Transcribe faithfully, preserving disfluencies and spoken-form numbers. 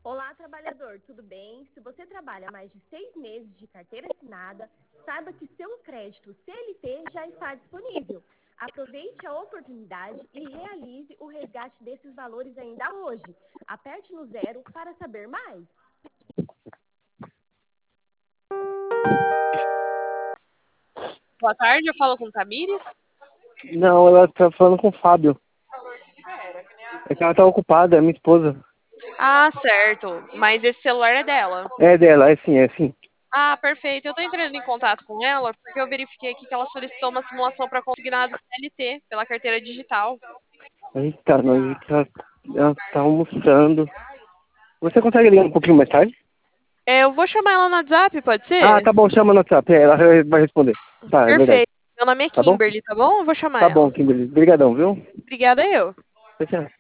Olá, trabalhador, tudo bem? Se você trabalha mais de seis meses de carteira assinada, saiba que seu crédito C L T já está disponível. Aproveite a oportunidade e realize o resgate desses valores ainda hoje. Aperte no zero para saber mais. Boa tarde, eu falo com Tamires. Não, ela tá falando com o Fábio. É que ela tá ocupada, é minha esposa. Ah, certo. Mas esse celular é dela. É dela, é sim, é sim. Ah, perfeito. Eu tô entrando em contato com ela porque eu verifiquei aqui que ela solicitou uma simulação para consignado C L T pela carteira digital. Eita, nós ela, ela tá almoçando. Você consegue ligar um pouquinho mais tarde? É, eu vou chamar ela no WhatsApp, pode Ah, ser? tá bom, chama no WhatsApp, é, ela vai responder. Tá, é verdade. Perfeito. Meu nome é Tá bom? Kimberly, tá bom? Eu vou chamar Tá bom, ela. Kimberly. Obrigadão, viu? Obrigada eu. Tchau, tchau.